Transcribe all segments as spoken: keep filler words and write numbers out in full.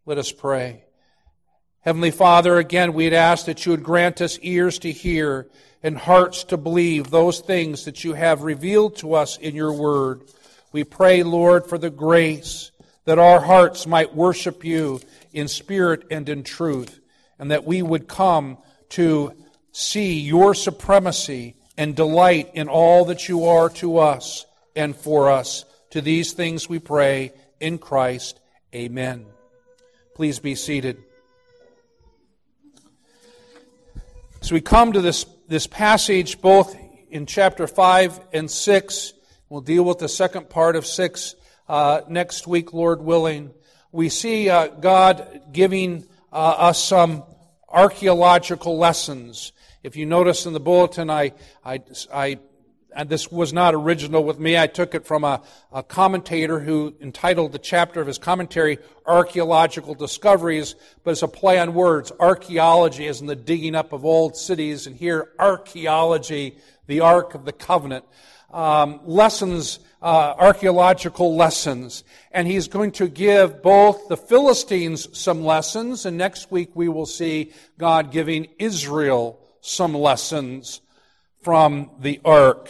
Let us pray. Heavenly Father, again, we'd ask that you would grant us ears to hear and hearts to believe those things that you have revealed to us in your word. We pray, Lord, for the grace that our hearts might worship you in spirit and in truth, and that we would come to see your supremacy and delight in all that you are to us and for us. To these things we pray in Christ. Amen. Please be seated. So we come to this, this passage both in chapter five and six. We'll deal with the second part of six uh, next week, Lord willing. We see uh, God giving uh, us some archaeological lessons. If you notice in the bulletin, I, I, I and this was not original with me. I took it from a, a commentator who entitled the chapter of his commentary, Archaeological Discoveries, but it's a play on words. Archaeology is in the digging up of old cities, and here, archaeology, the Ark of the Covenant. Um, lessons, uh, archaeological lessons. And he's going to give both the Philistines some lessons, and next week we will see God giving Israel some lessons from the ark.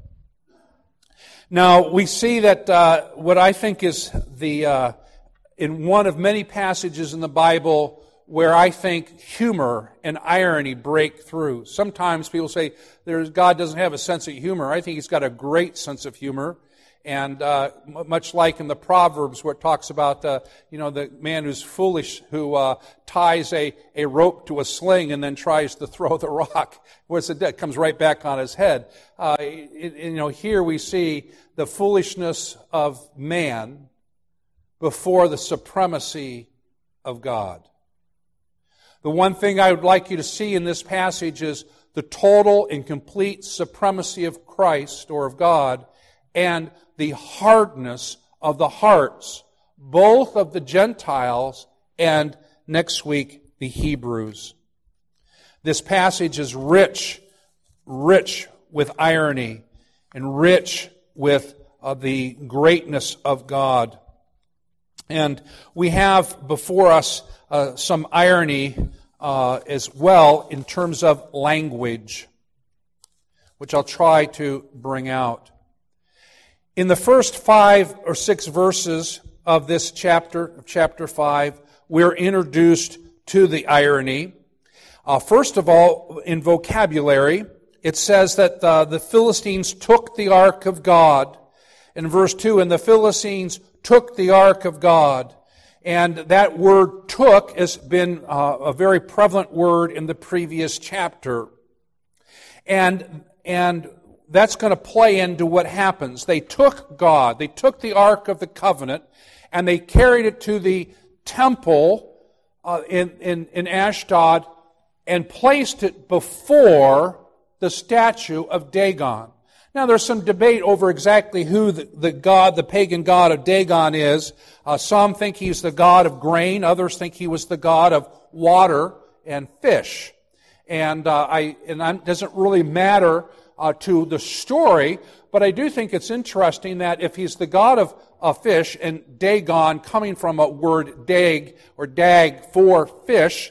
Now, we see that uh, what I think is the, uh, in one of many passages in the Bible where I think humor and irony break through. Sometimes people say there's, God doesn't have a sense of humor. I think He's got a great sense of humor. And uh, much like in the Proverbs where it talks about, uh, you know, the man who's foolish who uh, ties a, a rope to a sling and then tries to throw the rock. What's it? It comes right back on his head. Uh, it, you know, here we see the foolishness of man before the supremacy of God. The one thing I would like you to see in this passage is the total and complete supremacy of Christ or of God, and the hardness of the hearts, both of the Gentiles and, next week, the Hebrews. This passage is rich, rich with irony, and rich with uh, the greatness of God. And we have before us uh, some irony uh, as well in terms of language, which I'll try to bring out. In the first five or six verses of this chapter, chapter five, we're introduced to the irony. Uh, first of all, in vocabulary, it says that uh, the Philistines took the ark of God. In verse two, and the Philistines took the ark of God. And that word took has been uh, a very prevalent word in the previous chapter. And, and that's going to play into what happens. They took God, they took the Ark of the Covenant, and they carried it to the temple uh, in, in, in Ashdod and placed it before the statue of Dagon. Now, there's some debate over exactly who the, the god, the pagan god of Dagon is. Uh, some think he's the god of grain. Others think he was the god of water and fish. And uh, I, and it doesn't really matter uh, to the story, but I do think it's interesting that if he's the god of uh, fish, and Dagon coming from a word dag or dag for fish,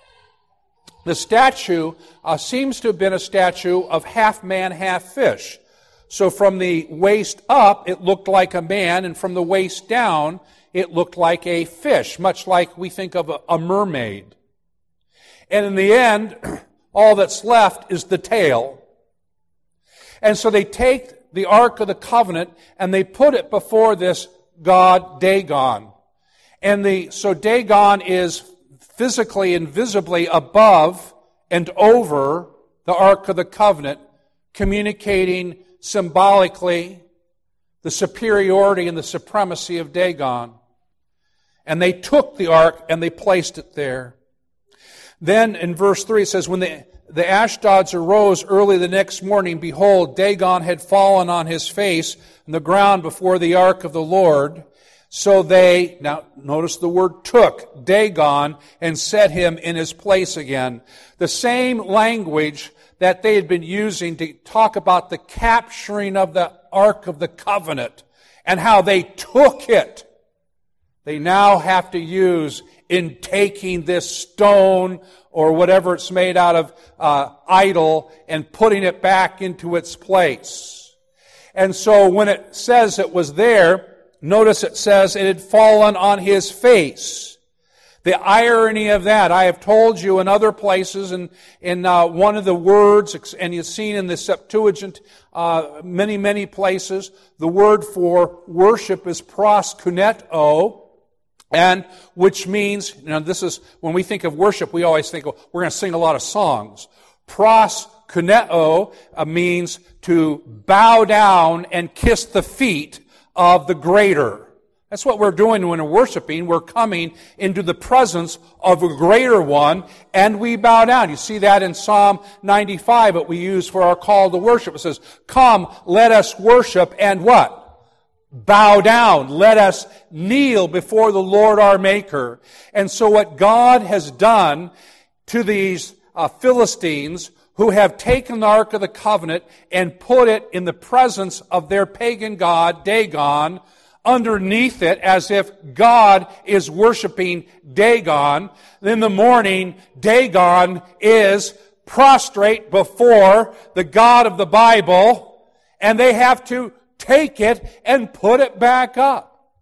the statue uh, seems to have been a statue of half man, half fish. So from the waist up, it looked like a man, and from the waist down, it looked like a fish, much like we think of a, a mermaid. And in the end, all that's left is the tail. And so they take the Ark of the Covenant, and they put it before this god Dagon. And the so Dagon is physically and visibly above and over the Ark of the Covenant, communicating symbolically the superiority and the supremacy of Dagon. And they took the ark and they placed it there. Then in verse three it says, when the, the Ashdods arose early the next morning, behold, Dagon had fallen on his face on the ground before the ark of the Lord. So they, now notice the word took, Dagon, and set him in his place again. The same language that they had been using to talk about the capturing of the Ark of the Covenant and how they took it, they now have to use in taking this stone or whatever it's made out of uh, idol and putting it back into its place. And so when it says it was there, notice it says it had fallen on his face. The irony of that, I have told you in other places, and in uh, one of the words, and you've seen in the Septuagint uh, many, many places, the word for worship is proskuneo, and which means, you know, this is, when we think of worship, we always think, well, we're going to sing a lot of songs. Proskuneo uh, means to bow down and kiss the feet of the greater. That's what we're doing when we're worshiping. We're coming into the presence of a greater one, and we bow down. You see that in Psalm ninety-five, that we use for our call to worship. It says, "Come, let us worship," and what? Bow down. Let us kneel before the Lord our Maker. And so what God has done to these uh, Philistines, who have taken the Ark of the Covenant and put it in the presence of their pagan god, Dagon, underneath it, as if God is worshiping Dagon. In the morning, Dagon is prostrate before the God of the Bible, and they have to take it and put it back up.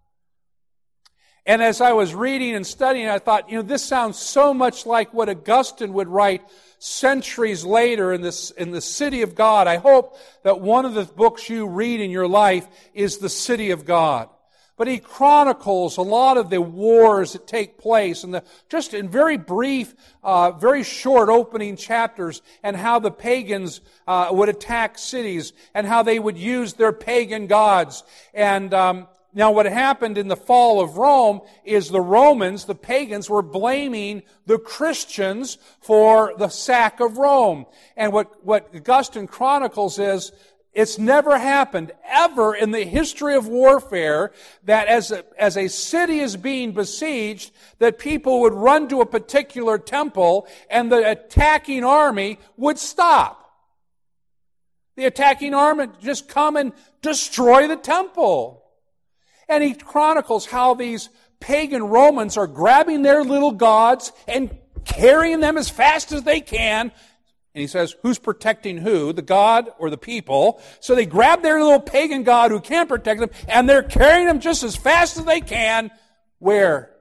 And as I was reading and studying, I thought, you know, this sounds so much like what Augustine would write centuries later in this in the City of God. I hope that one of the books you read in your life is the City of God. But he chronicles a lot of the wars that take place, and the, just in very brief, uh, very short opening chapters, and how the pagans uh, would attack cities, and how they would use their pagan gods. And um, now what happened in the fall of Rome is the Romans, the pagans, were blaming the Christians for the sack of Rome. And what, what Augustine chronicles is, it's never happened ever in the history of warfare that as a, as a city is being besieged, that people would run to a particular temple and the attacking army would stop. The attacking army would just come and destroy the temple. And he chronicles how these pagan Romans are grabbing their little gods and carrying them as fast as they can. And he says, who's protecting who? The God or the people? So they grab their little pagan god who can't protect them, and they're carrying them just as fast as they can. Where?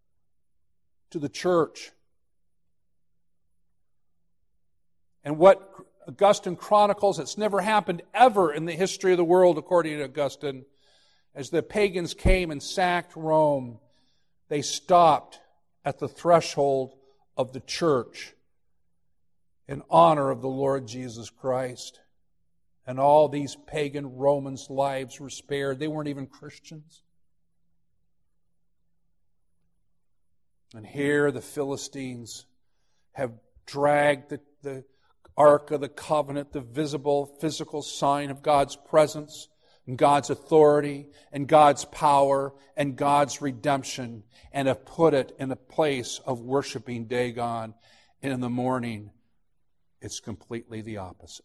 To the church. And what Augustine chronicles, it's never happened ever in the history of the world, according to Augustine. As the pagans came and sacked Rome, they stopped at the threshold of the church in honor of the Lord Jesus Christ. And all these pagan Romans' lives were spared. They weren't even Christians. And here the Philistines have dragged the, the Ark of the Covenant, the visible, physical sign of God's presence, and God's authority, and God's power, and God's redemption, and have put it in a place of worshiping Dagon. And in the morning, it's completely the opposite.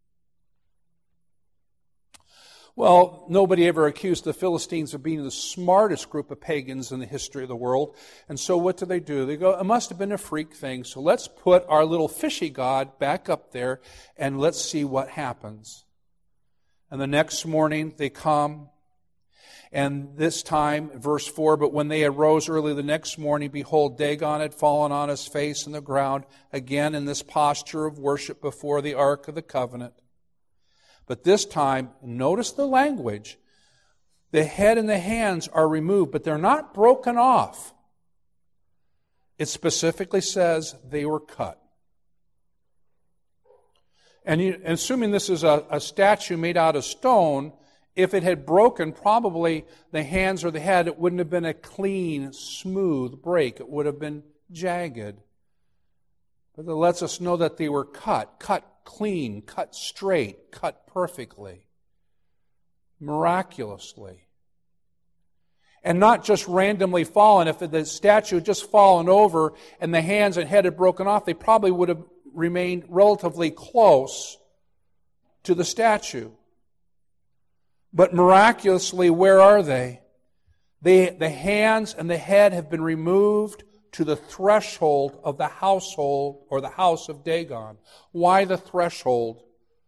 Well, nobody ever accused the Philistines of being the smartest group of pagans in the history of the world. And so what do they do? They go, it must have been a freak thing, so let's put our little fishy god back up there and let's see what happens. And the next morning they come, and this time, verse four, but when they arose early the next morning, behold, Dagon had fallen on his face in the ground, again in this posture of worship before the Ark of the Covenant. But this time, notice the language. The head and the hands are removed, but they're not broken off. It specifically says they were cut. And you, assuming this is a, a statue made out of stone, if it had broken, probably the hands or the head, it wouldn't have been a clean, smooth break. It would have been jagged. But it lets us know that they were cut, cut clean, cut straight, cut perfectly, miraculously. And not just randomly fallen. If the statue had just fallen over and the hands and head had broken off, they probably would have remained relatively close to the statue. But miraculously, where are they? They, the hands and the head have been removed to the threshold of the household or the house of Dagon. Why the threshold?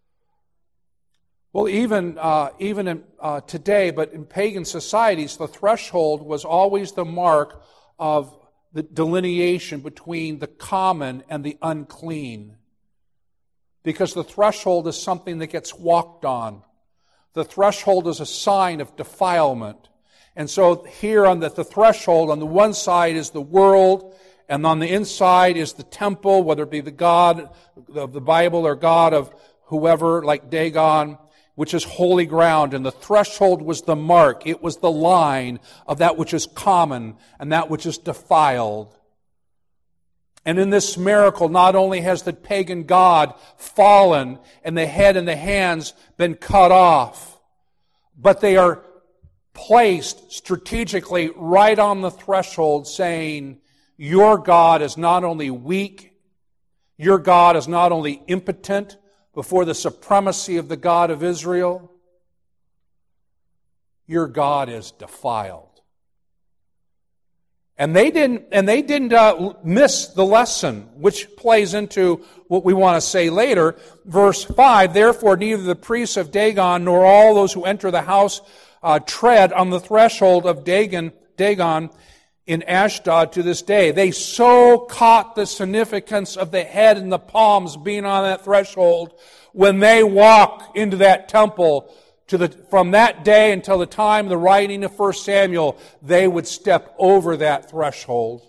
Well, even uh, even in, uh, today, but in pagan societies, the threshold was always the mark of the delineation between the common and the unclean. Because the threshold is something that gets walked on. The threshold is a sign of defilement. And so here on the, the threshold, on the one side is the world, and on the inside is the temple, whether it be the God of the Bible or God of whoever, like Dagon, which is holy ground. And the threshold was the mark. It was the line of that which is common and that which is defiled. And in this miracle, not only has the pagan god fallen and the head and the hands been cut off, but they are placed strategically right on the threshold saying, your God is not only weak, your God is not only impotent before the supremacy of the God of Israel, your God is defiled. And they didn't, and they didn't uh, miss the lesson, which plays into what we want to say later. Verse five, therefore neither the priests of Dagon nor all those who enter the house uh, tread on the threshold of Dagon, Dagon in Ashdod to this day. They so caught the significance of the head and the palms being on that threshold when they walk into that temple. To the, from that day until the time of the writing of First Samuel, they would step over that threshold.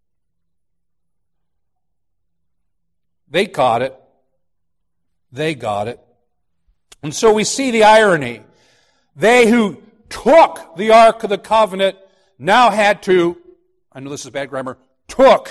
They caught it. They got it. And so we see the irony. They who took the Ark of the Covenant now had to, I know this is bad grammar, took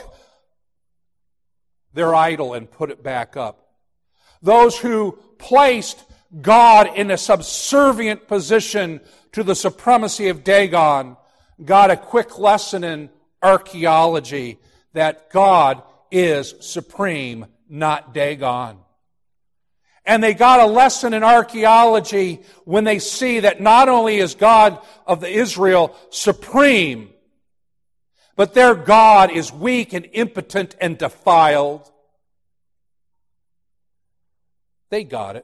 their idol and put it back up. Those who placed God in a subservient position to the supremacy of Dagon got a quick lesson in archaeology that God is supreme, not Dagon. And they got a lesson in archaeology when they see that not only is God of the Israel supreme, but their God is weak and impotent and defiled. They got it.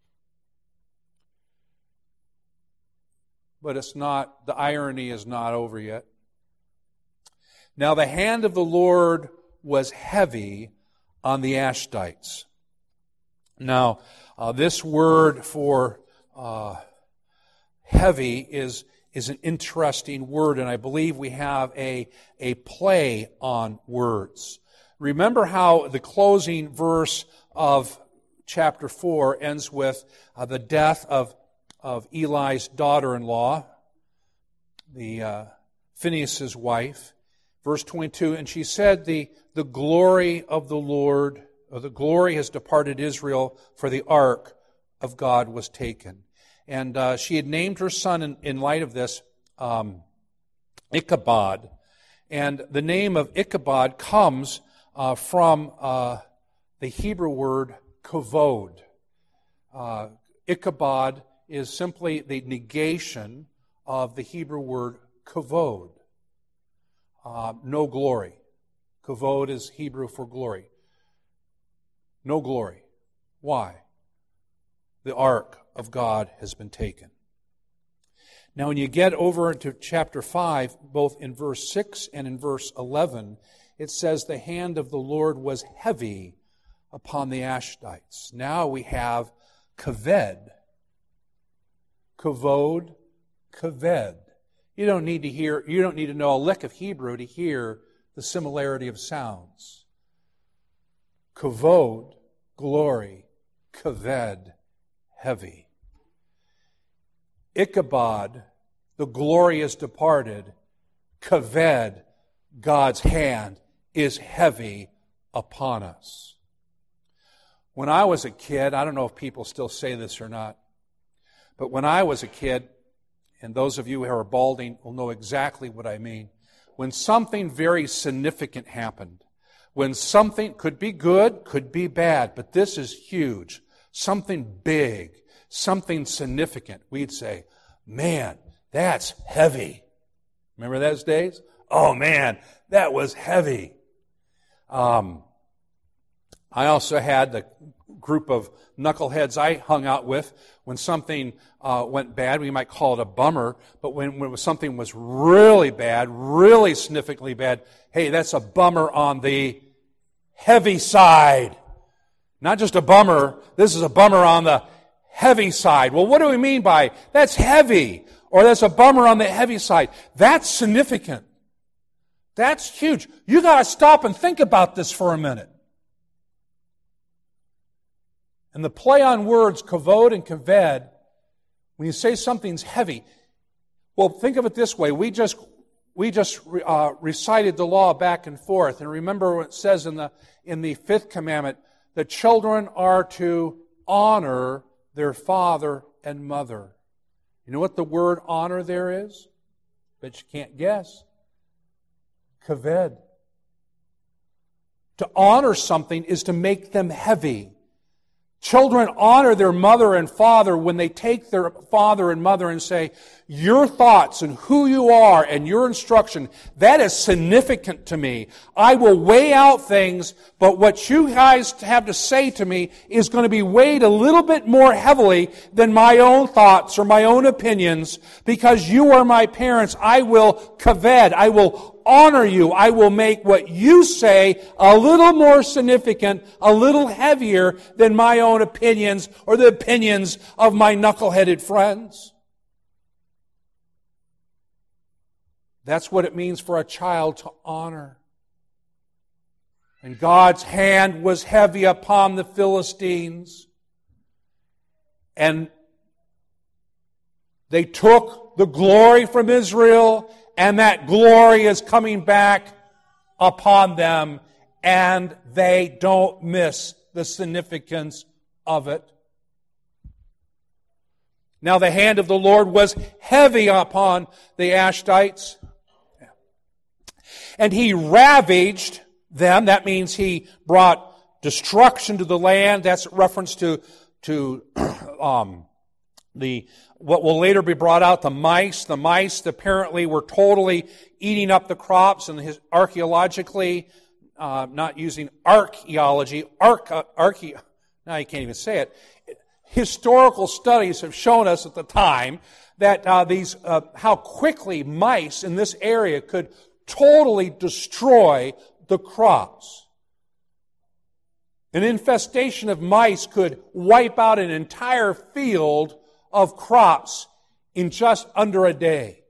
But it's not, the irony is not over yet. Now the hand of the Lord was heavy on the Ashdites. Now, uh, this word for uh, heavy is, is an interesting word, and I believe we have a, a play on words. Remember how the closing verse of chapter four ends with uh, the death of of Eli's daughter-in-law, the uh, Phinehas' wife. Verse twenty-two, and she said, the, the glory of the Lord, or the glory has departed Israel, for the ark of God was taken. And uh, she had named her son in, in light of this, um, Ichabod. And the name of Ichabod comes uh, from uh, the Hebrew word kavod. Uh, Ichabod is simply the negation of the Hebrew word kavod. Uh, no glory. Kavod is Hebrew for glory. No glory. Why? The ark of God has been taken. Now when you get over into chapter five, both in verse six and in verse eleven, it says the hand of the Lord was heavy upon the Ashdites. Now we have kaved. Kavod, kaved. You don't need to hear, you don't need to know a lick of Hebrew to hear the similarity of sounds. Kavod, glory, kaved, heavy. Ichabod, the glory is departed. Kaved, God's hand is heavy upon us. When I was a kid, I don't know if people still say this or not, but when I was a kid, and those of you who are balding will know exactly what I mean, when something very significant happened, when something could be good, could be bad, but this is huge, something big, something significant, we'd say, man, that's heavy. Remember those days? Oh man, That was heavy. Um, I also had the group of knuckleheads I hung out with. When something uh, went bad, we might call it a bummer, but when, when something was really bad, really significantly bad, hey, that's a bummer on the heavy side. Not just a bummer, this is a bummer on the heavy side. Well, what do we mean by that's heavy? Or that's a bummer on the heavy side. That's significant. That's huge. You got to stop and think about this for a minute. And the play on words, kavod and kaved, when you say something's heavy, well, think of it this way. We just we just uh, recited the law back and forth, and remember what it says in the in the fifth commandment: the children are to honor their father and mother. You know what the word honor there is? Bet you can't guess. Kaved. To honor something is to make them heavy. Children honor their mother and father when they take their father and mother and say, your thoughts and who you are and your instruction, that is significant to me. I will weigh out things, but what you guys have to say to me is going to be weighed a little bit more heavily than my own thoughts or my own opinions, because you are my parents. I will kaved, I will honor you. I will make what you say a little more significant, a little heavier than my own opinions or the opinions of my knuckleheaded friends. That's what it means for a child to honor. And God's hand was heavy upon the Philistines. And they took the glory from Israel, and that glory is coming back upon them, and they don't miss the significance of it. Now the hand of the Lord was heavy upon the Ashtites, and he ravaged them. That means he brought destruction to the land. That's a reference to, to um, the what will later be brought out, the mice. The mice apparently were totally eating up the crops, and his, archaeologically, uh, not using archaeology, arch, archae, now you can't even say it. Historical studies have shown us at the time that uh, these, uh, how quickly mice in this area could totally destroy the crops. An infestation of mice could wipe out an entire field of crops in just under a day.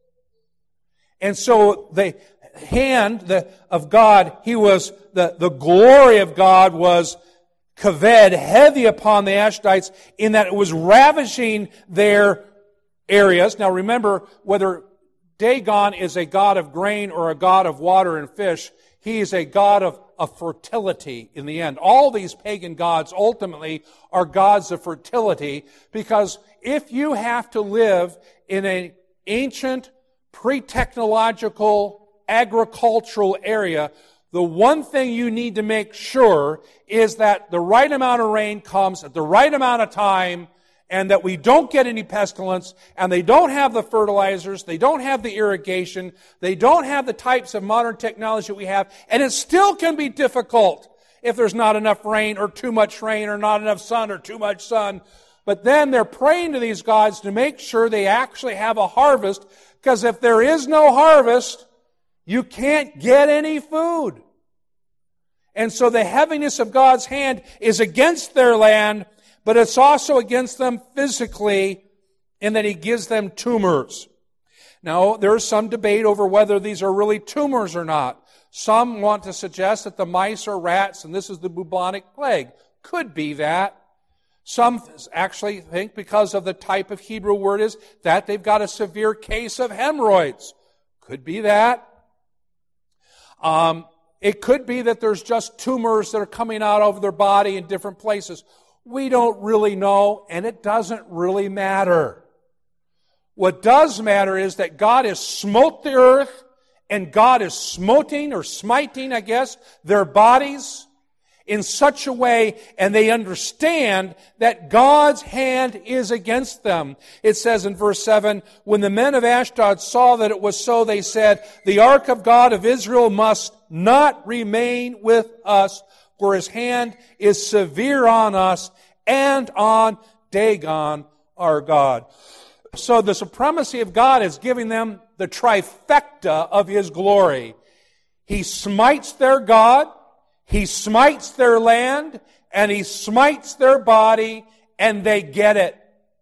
And so the hand the, of God, he was, the, the glory of God was kaved, heavy upon the Ashtites, in that it was ravaging their areas. Now remember, whether Dagon is a god of grain or a god of water and fish, he is a god of, of fertility in the end. All these pagan gods ultimately are gods of fertility, because if you have to live in an ancient, pre-technological, agricultural area, the one thing you need to make sure is that the right amount of rain comes at the right amount of time, and that we don't get any pestilence, and they don't have the fertilizers, they don't have the irrigation, they don't have the types of modern technology that we have, and it still can be difficult if there's not enough rain or too much rain or not enough sun or too much sun. But then they're praying to these gods to make sure they actually have a harvest, because if there is no harvest, you can't get any food. And so the heaviness of God's hand is against their land, but it's also against them physically, in that he gives them tumors. Now, there's some debate over whether these are really tumors or not. Some want to suggest that the mice are rats, and this is the bubonic plague. Could be that. Some actually think, because of the type of Hebrew word is, that they've got a severe case of hemorrhoids. Could be that. Um, it could be that there's just tumors that are coming out over their body in different places. We don't really know, and it doesn't really matter. What does matter is that God has smote the earth, and God is smoting or smiting, I guess, their bodies. in such a way, and they understand that God's hand is against them. It says in verse seven, when the men of Ashdod saw that it was so, they said, the ark of God of Israel must not remain with us, for his hand is severe on us and on Dagon, our God. So the supremacy of God is giving them the trifecta of his glory. He smites their God, he smites their land, and he smites their body, and they get it.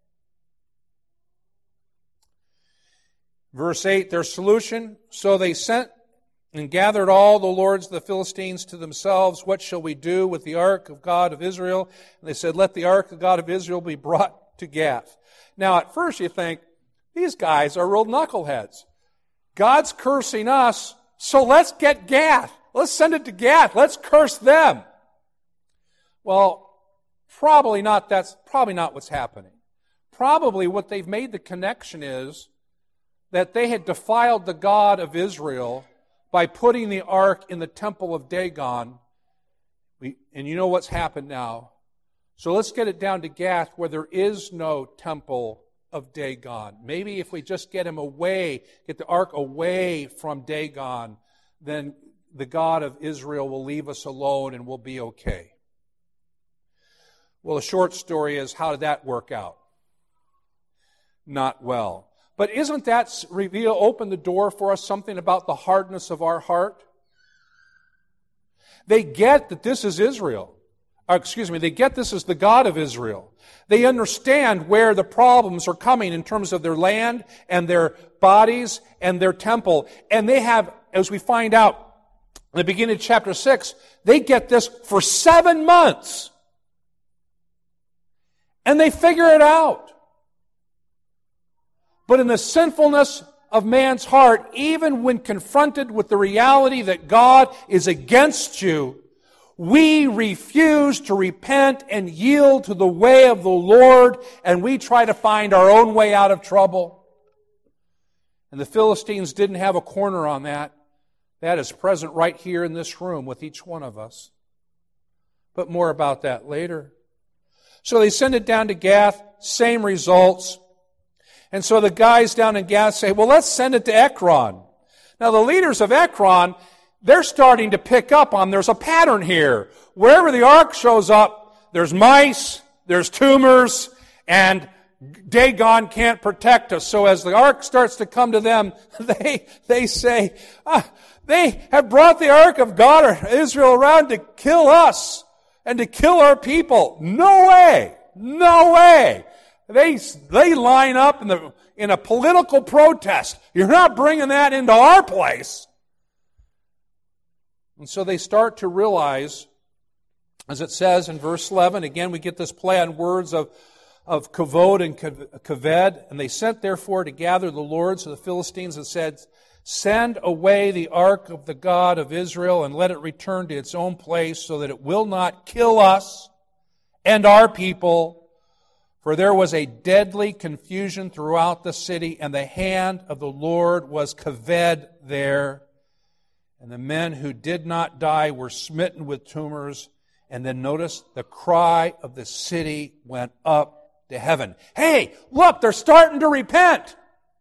Verse eight, their solution, so they sent and gathered all the lords of the Philistines to themselves. What shall we do with the ark of God of Israel? And they said, let the ark of God of Israel be brought to Gath. Now, at first you think, these guys are real knuckleheads. God's cursing us, so let's get Gath. Let's send it to Gath. Let's curse them. Well, probably not. That's probably not what's happening. Probably what they've made the connection is that they had defiled the God of Israel by putting the ark in the temple of Dagon. We, and you know what's happened now. So let's get it down to Gath where there is no temple of Dagon. Maybe if we just get him away, get the ark away from Dagon, then the God of Israel will leave us alone and we'll be okay. Well, the short story is, how did that work out? Not well. But isn't that reveal, open the door for us something about the hardness of our heart? They get that this is Israel. Or, excuse me, they get this as the God of Israel. They understand where the problems are coming in terms of their land and their bodies and their temple. And they have, as we find out in the beginning of chapter six, they get this for seven months. And they figure it out. But in the sinfulness of man's heart, even when confronted with the reality that God is against you, we refuse to repent and yield to the way of the Lord, and we try to find our own way out of trouble. And the Philistines didn't have a corner on that. That is present right here in this room with each one of us. But more about that later. So they send it down to Gath, same results. And so the guys down in Gath say, well, let's send it to Ekron. Now the leaders of Ekron, they're starting to pick up on there's a pattern here. Wherever the ark shows up, there's mice, there's tumors, and Dagon can't protect us. So as the ark starts to come to them, they they say, ah, they have brought the ark of God or Israel around to kill us and to kill our people. No way! No way! They they line up in the in a political protest. You're not bringing that into our place. And so they start to realize, as it says in verse eleven, again we get this play on words of, of kavod and kaved, and they sent therefore to gather the lords of the Philistines and said, send away the ark of the God of Israel and let it return to its own place so that it will not kill us and our people. For there was a deadly confusion throughout the city, and the hand of the Lord was kaved there. And the men who did not die were smitten with tumors. And then notice the cry of the city went up to heaven. Hey, look, they're starting to repent.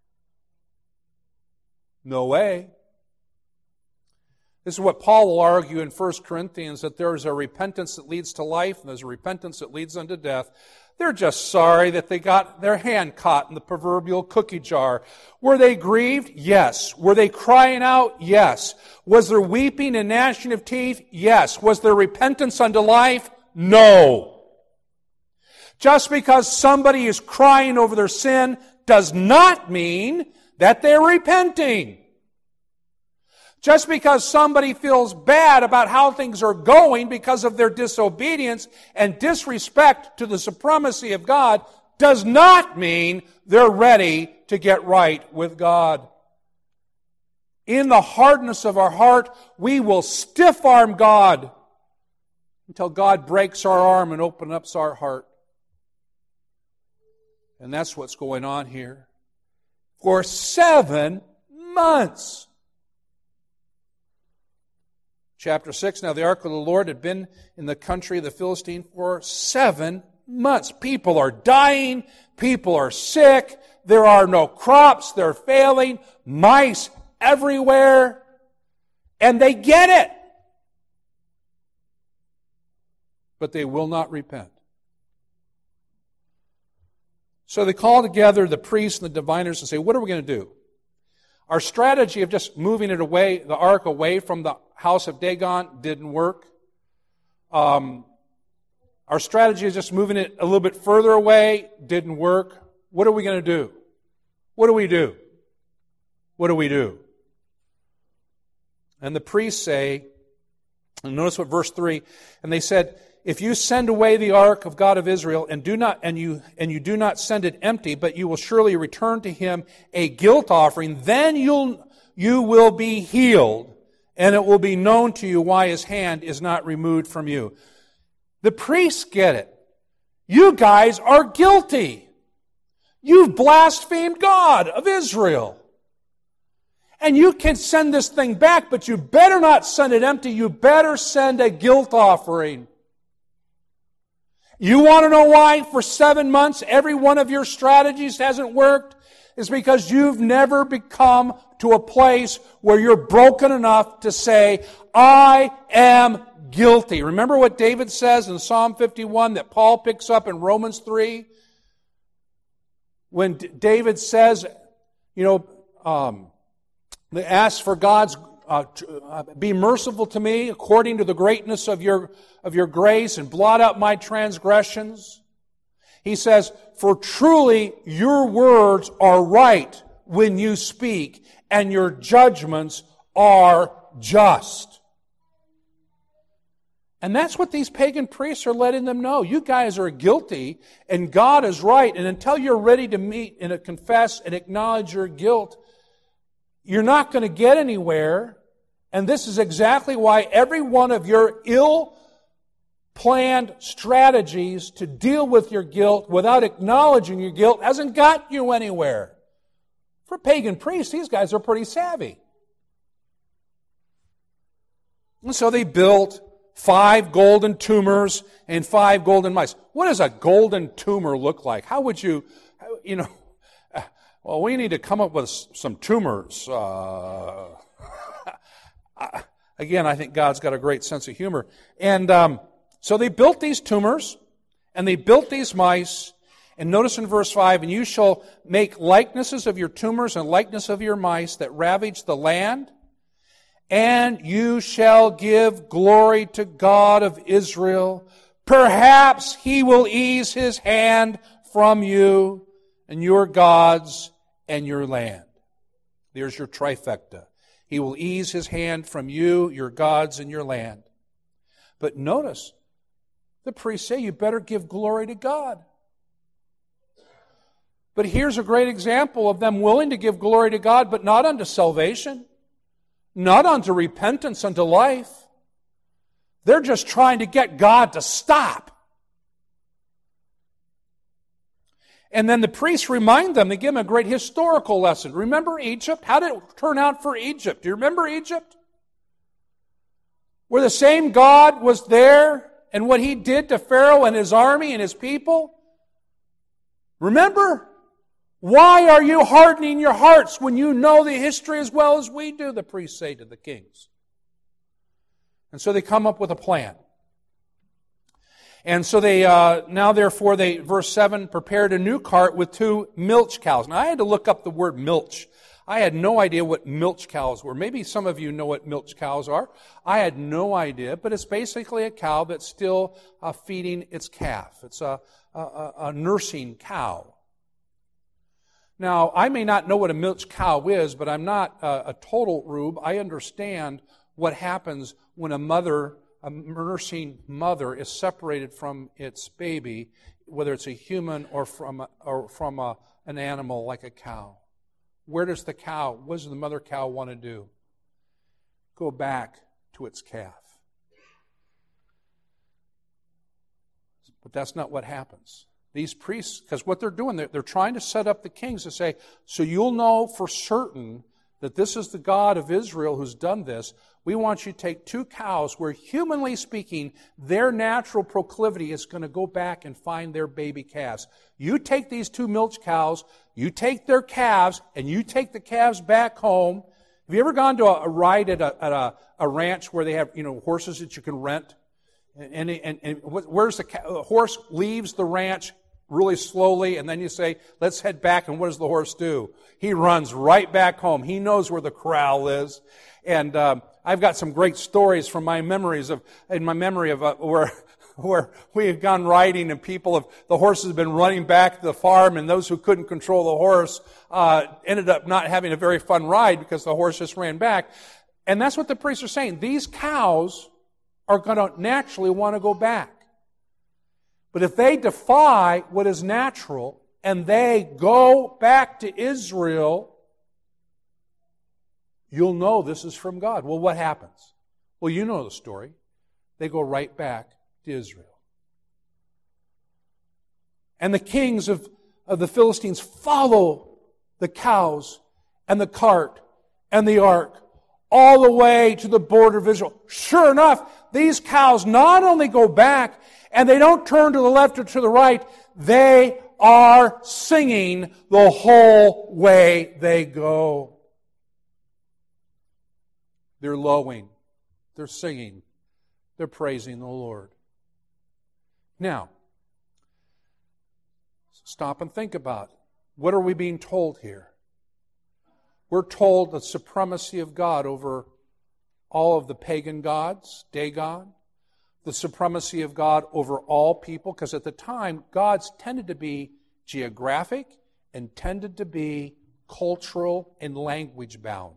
No way. This is what Paul will argue in First Corinthians, that there is a repentance that leads to life and there's a repentance that leads unto death. They're just sorry that they got their hand caught in the proverbial cookie jar. Were they grieved? Yes. Were they crying out? Yes. Was there weeping and gnashing of teeth? Yes. Was there repentance unto life? No. Just because somebody is crying over their sin does not mean that they're repenting. Just because somebody feels bad about how things are going because of their disobedience and disrespect to the supremacy of God does not mean they're ready to get right with God. In the hardness of our heart, we will stiff-arm God until God breaks our arm and opens up our heart. And that's what's going on here. For seven months. Chapter six, now the ark of the Lord had been in the country of the Philistine for seven months. People are dying. People are sick. There are no crops. They're failing. Mice everywhere. And they get it. But they will not repent. So they call together the priests and the diviners and say, what are we going to do? Our strategy of just moving it away, the ark away from the house of Dagon, didn't work. Um, our strategy of just moving it a little bit further away didn't work. What are we going to do? What do we do? What do we do? And the priests say, and notice what verse three, and they said, if you send away the ark of God of Israel and do not and you and you do not send it empty, but you will surely return to him a guilt offering, then you'll you will be healed, and it will be known to you why his hand is not removed from you. The priests get it. You guys are guilty. You've blasphemed God of Israel. And you can send this thing back, but you better not send it empty. You better send a guilt offering. You want to know why for seven months every one of your strategies hasn't worked? It's because you've never become to a place where you're broken enough to say, I am guilty. Remember what David says in Psalm fifty-one that Paul picks up in Romans three? When David says, you know, um, they ask for God's, uh, uh, be merciful to me according to the greatness of your, of your grace and blot out my transgressions. He says, for truly your words are right when you speak, and your judgments are just. And that's what these pagan priests are letting them know. You guys are guilty, and God is right. And until you're ready to meet and confess and acknowledge your guilt, you're not going to get anywhere. And this is exactly why every one of your ill-planned strategies to deal with your guilt without acknowledging your guilt hasn't got you anywhere. For pagan priests, these guys are pretty savvy. And so they built five golden tumors and five golden mice. What does a golden tumor look like? How would you, you know, well, we need to come up with some tumors. Uh, again, I think God's got a great sense of humor. And um, so they built these tumors, and they built these mice. And notice in verse five, and you shall make likenesses of your tumors and likeness of your mice that ravage the land, and you shall give glory to God of Israel. Perhaps he will ease his hand from you and your gods and your land. There's your trifecta. He will ease his hand from you, your gods, and your land. But notice, the priests say you better give glory to God. But here's a great example of them willing to give glory to God, but not unto salvation, not unto repentance, unto life. They're just trying to get God to stop. And then the priests remind them, they give them a great historical lesson. Remember Egypt? How did it turn out for Egypt? Do you remember Egypt? Where the same God was there and what he did to Pharaoh and his army and his people? Remember? Why are you hardening your hearts when you know the history as well as we do, the priests say to the kings. And so they come up with a plan. And so they, uh, now therefore they, verse seven, prepared a new cart with two milch cows. Now I had to look up the word milch. I had no idea what milch cows were. Maybe some of you know what milch cows are. I had no idea, but it's basically a cow that's still uh, feeding its calf. It's a, a, a nursing cow. Now, I may not know what a milch cow is, but I'm not a, a total rube. I understand what happens when a mother, a nursing mother, is separated from its baby, whether it's a human or from a, or from a, an animal like a cow. Where does the cow, what does the mother cow want to do? Go back to its calf. But that's not what happens. These priests, because what they're doing, they're, they're trying to set up the kings to say, so you'll know for certain that this is the God of Israel who's done this, we want you to take two cows where, humanly speaking, their natural proclivity is going to go back and find their baby calves. You take these two milch cows, you take their calves, and you take the calves back home. Have you ever gone to a, a ride at, a, at a, a ranch where they have, you know, horses that you can rent? And, and, and where's the, the horse leaves the ranch really slowly, and then you say, let's head back, and what does the horse do? He runs right back home. He knows where the corral is. And um, I've got some great stories from my memories of, in my memory of uh, where where we had gone riding, and people have, the horses have been running back to the farm, and those who couldn't control the horse uh, ended up not having a very fun ride because the horse just ran back. And that's what the priests are saying. These cows are going to naturally want to go back. But if they defy what is natural and they go back to Israel, you'll know this is from God. Well, what happens? Well, you know the story. They go right back to Israel. And the kings of, of the Philistines follow the cows and the cart and the ark all the way to the border of Israel. Sure enough, these cows not only go back, and they don't turn to the left or to the right, they are singing the whole way they go. They're lowing. They're singing. They're praising the Lord. Now, stop and think about it. What are we being told here? We're told the supremacy of God over all of the pagan gods, Dagon, the supremacy of God over all people, because at the time, gods tended to be geographic and tended to be cultural and language bound.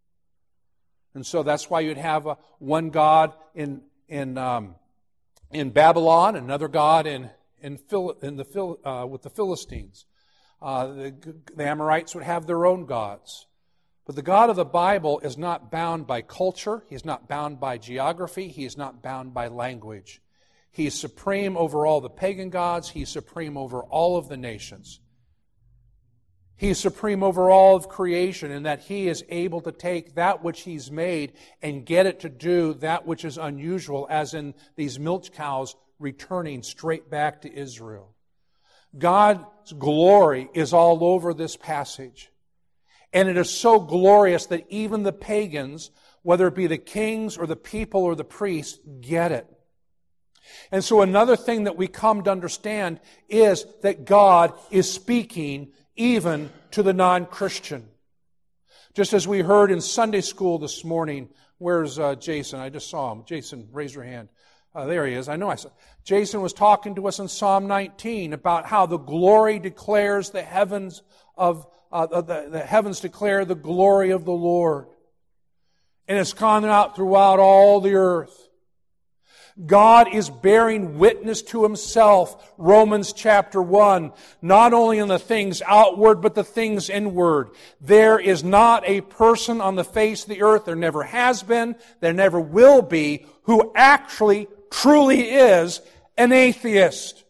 And so that's why you'd have a, one god in in um, in Babylon, another god in in, Phil, in the Phil, uh, with the Philistines. Uh, the, the Amorites would have their own gods. But the God of the Bible is not bound by culture. He's not bound by geography. He is not bound by language. He is supreme over all the pagan gods. He is supreme over all of the nations. He is supreme over all of creation, in that He is able to take that which He's made and get it to do that which is unusual, as in these milch cows returning straight back to Israel. God's glory is all over this passage. And it is so glorious that even the pagans, whether it be the kings or the people or the priests, get it. And so another thing that we come to understand is that God is speaking even to the non-Christian. Just as we heard in Sunday school this morning, where's uh, Jason? I just saw him. Jason, raise your hand. Uh, there he is. I know I saw. Jason was talking to us in Psalm nineteen about how the glory declares the heavens of Uh, the, the heavens declare the glory of the Lord. And it's gone out throughout all the earth. God is bearing witness to Himself, Romans chapter one, not only in the things outward, but the things inward. There is not a person on the face of the earth, there never has been, there never will be, who actually, truly is an atheist.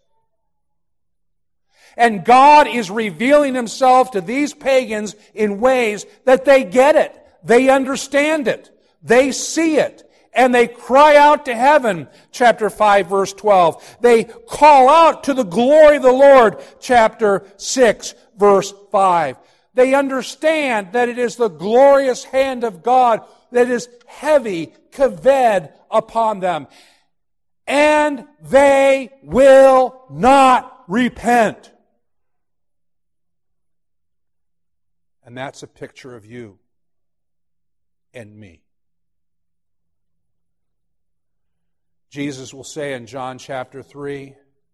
And God is revealing Himself to these pagans in ways that they get it. They understand it. They see it. And they cry out to heaven, chapter five, verse twelve. They call out to the glory of the Lord, chapter six, verse five. They understand that it is the glorious hand of God that is heavy, kaved upon them. And they will not repent. And that's a picture of you and me. Jesus will say in John chapter three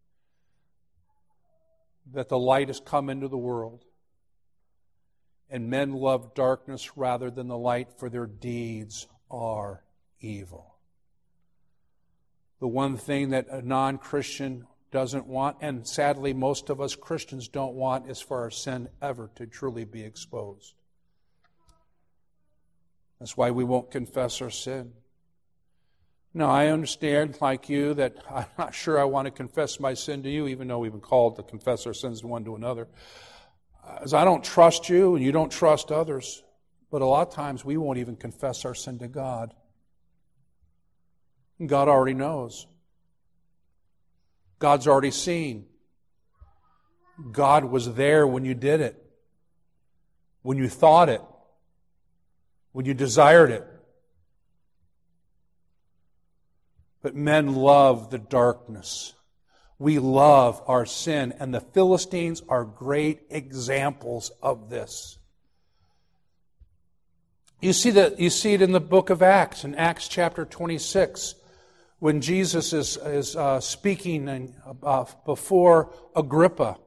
that the light has come into the world, and men love darkness rather than the light, for their deeds are evil. The one thing that a non-Christian doesn't want, and sadly most of us Christians don't want, is for our sin ever to truly be exposed. That's why we won't confess our sin. Now, I understand, like you, that I'm not sure I want to confess my sin to you, even though we've been called to confess our sins one to another. As I don't trust you, and you don't trust others. But a lot of times we won't even confess our sin to God. And God already knows. God's already seen. God was there when you did it, when you thought it, when you desired it. But men love the darkness. We love our sin, and the Philistines are great examples of this. You see that you see it in the book of Acts, in Acts chapter twenty-six, when Jesus is is uh, speaking in, uh, before Agrippa,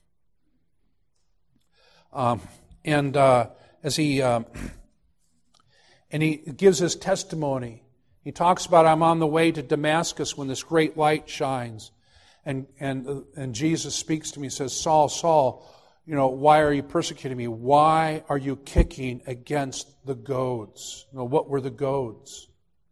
um, and uh, as he um, and he gives his testimony. He talks about, I'm on the way to Damascus when this great light shines. And and and Jesus speaks to me and says, Saul, Saul, you know, why are you persecuting me? Why are you kicking against the goads? You know, what were the goads?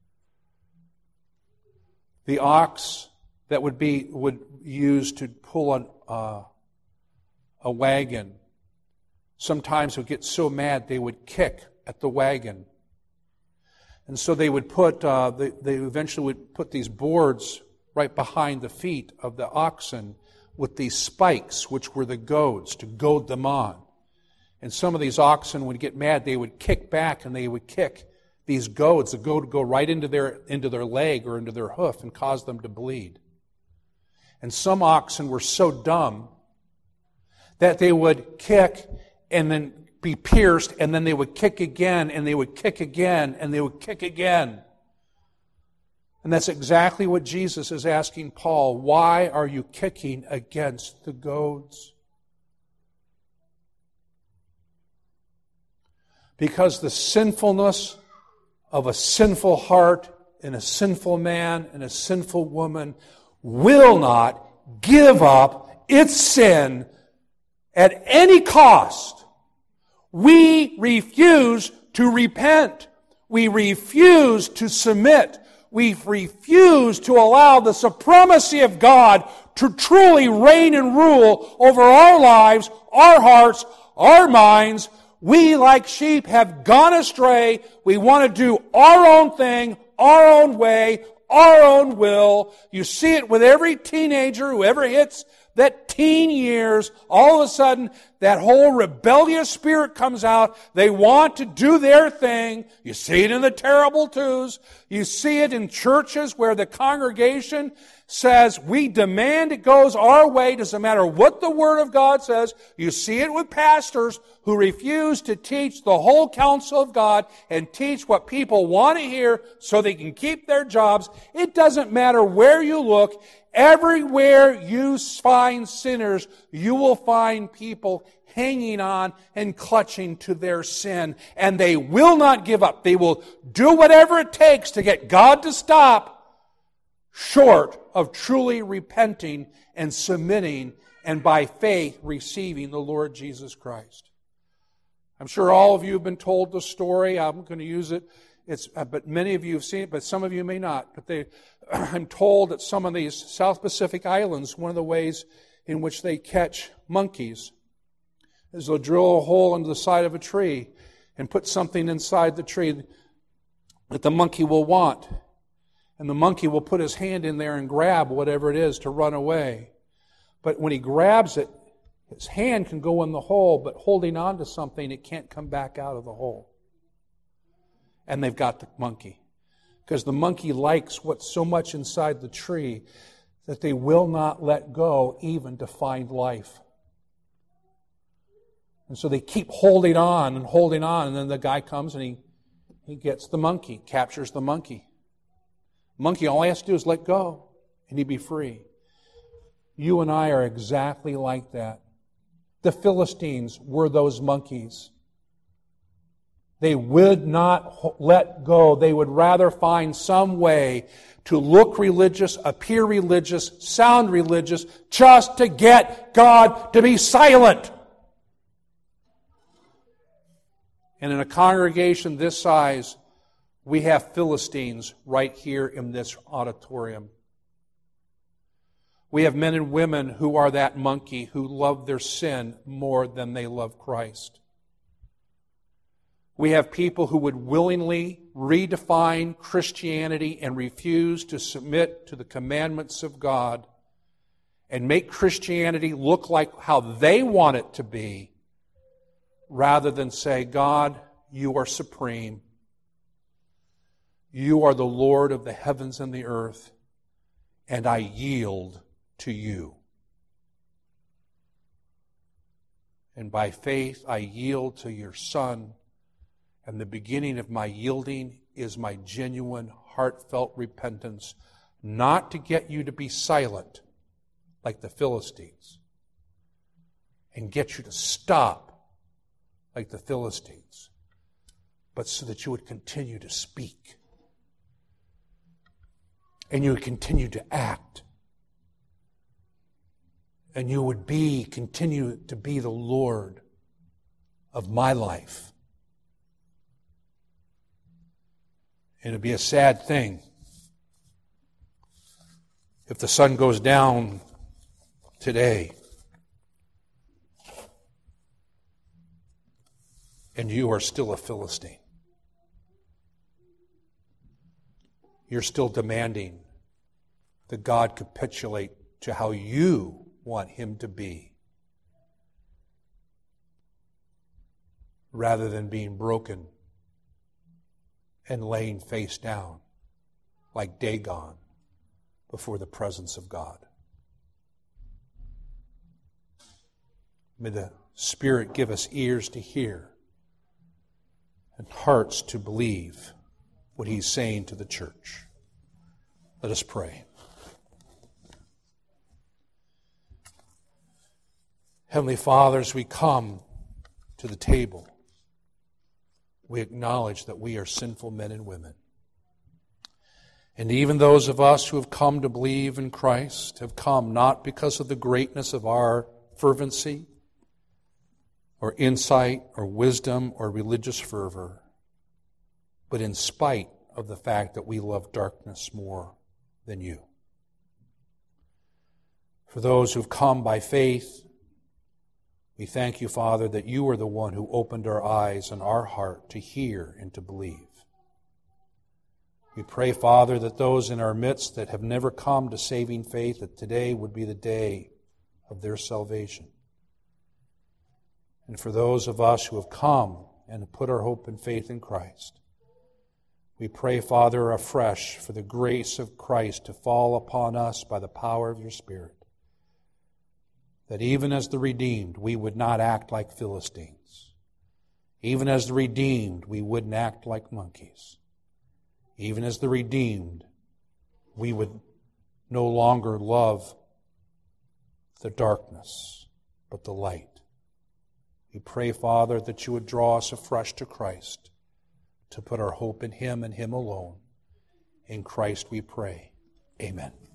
The ox that would be would use to pull an, uh, a wagon. Sometimes would get so mad they would kick at the wagon. And so they would put, uh, they, they eventually would put these boards right behind the feet of the oxen with these spikes, which were the goads, to goad them on. And some of these oxen would get mad, they would kick back and they would kick these goads. The goad would go right into their, into their leg or into their hoof and cause them to bleed. And some oxen were so dumb that they would kick and then be pierced, and then they would kick again, and they would kick again, and they would kick again. And that's exactly what Jesus is asking Paul. Why are you kicking against the goads? Because the sinfulness of a sinful heart in a sinful man and a sinful woman will not give up its sin at any cost. We refuse to repent. We refuse to submit. We refuse to allow the supremacy of God to truly reign and rule over our lives, our hearts, our minds. We, like sheep, have gone astray. We want to do our own thing, our own way, our own will. You see it with every teenager who ever hits that teen years. All of a sudden, that whole rebellious spirit comes out. They want to do their thing. You see it in the terrible twos. You see it in churches where the congregation says, we demand it goes our way. Doesn't matter what the Word of God says. You see it with pastors who refuse to teach the whole counsel of God and teach what people want to hear so they can keep their jobs. It doesn't matter where you look. Everywhere you find sinners, you will find people hanging on and clutching to their sin. And they will not give up. They will do whatever it takes to get God to stop, short of truly repenting and submitting and by faith receiving the Lord Jesus Christ. I'm sure all of you have been told the story. I'm going to use it. It's, uh, but many of you have seen it, but some of you may not. But they, I'm told that some of these South Pacific islands, one of the ways in which they catch monkeys is they'll drill a hole into the side of a tree and put something inside the tree that the monkey will want. And the monkey will put his hand in there and grab whatever it is to run away. But when he grabs it, his hand can go in the hole, but holding on to something, it can't come back out of the hole. And they've got the monkey. Because the monkey likes what's so much inside the tree that they will not let go even to find life. And so they keep holding on and holding on, and then the guy comes and he, he gets the monkey, captures the monkey. Monkey, all he has to do is let go, and he'd be free. You and I are exactly like that. The Philistines were those monkeys. They would not let go. They would rather find some way to look religious, appear religious, sound religious, just to get God to be silent. And in a congregation this size, we have Philistines right here in this auditorium. We have men and women who are that monkey, who love their sin more than they love Christ. We have people who would willingly redefine Christianity and refuse to submit to the commandments of God and make Christianity look like how they want it to be, rather than say, God, you are supreme. You are the Lord of the heavens and the earth, and I yield to you. And by faith, I yield to your Son, and the beginning of my yielding is my genuine, heartfelt repentance, not to get you to be silent like the Philistines, and get you to stop like the Philistines, but so that you would continue to speak, and you would continue to act, and you would be, continue to be the Lord of my life. And it'd be a sad thing if the sun goes down today and you are still a Philistine. You're still demanding that God capitulate to how you want Him to be, rather than being broken and laying face down like Dagon before the presence of God. May the Spirit give us ears to hear and hearts to believe what He's saying to the church. Let us pray. Heavenly Father, as we come to the table, we acknowledge that we are sinful men and women. And even those of us who have come to believe in Christ have come not because of the greatness of our fervency or insight or wisdom or religious fervor, but in spite of the fact that we love darkness more than you. For those who've come by faith, we thank you, Father, that you are the one who opened our eyes and our heart to hear and to believe. We pray, Father, that those in our midst that have never come to saving faith, that today would be the day of their salvation. And for those of us who have come and have put our hope and faith in Christ, we pray, Father, afresh for the grace of Christ to fall upon us by the power of your Spirit, that even as the redeemed, we would not act like Philistines. Even as the redeemed, we wouldn't act like monkeys. Even as the redeemed, we would no longer love the darkness, but the light. We pray, Father, that you would draw us afresh to Christ, to put our hope in Him and Him alone. In Christ we pray. Amen.